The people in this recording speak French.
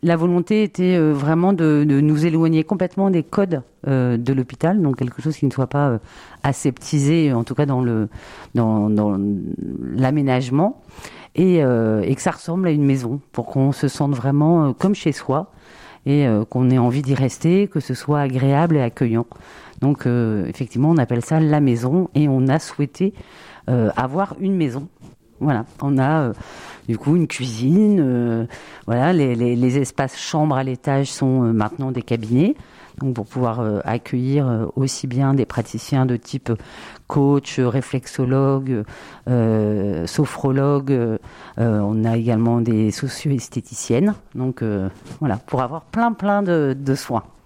La volonté était vraiment de nous éloigner complètement des codes de l'hôpital, donc quelque chose qui ne soit pas aseptisé, en tout cas dans l'aménagement, et que ça ressemble à une maison, pour qu'on se sente vraiment comme chez soi, et qu'on ait envie d'y rester, que ce soit agréable et accueillant. Donc effectivement, on appelle ça la maison, et on a souhaité avoir une maison. Voilà, on a du coup une cuisine, voilà, les espaces chambres à l'étage sont maintenant des cabinets, donc pour pouvoir accueillir aussi bien des praticiens de type coach, réflexologue, sophrologue, on a également des socio-esthéticiennes, donc voilà, pour avoir plein de soins.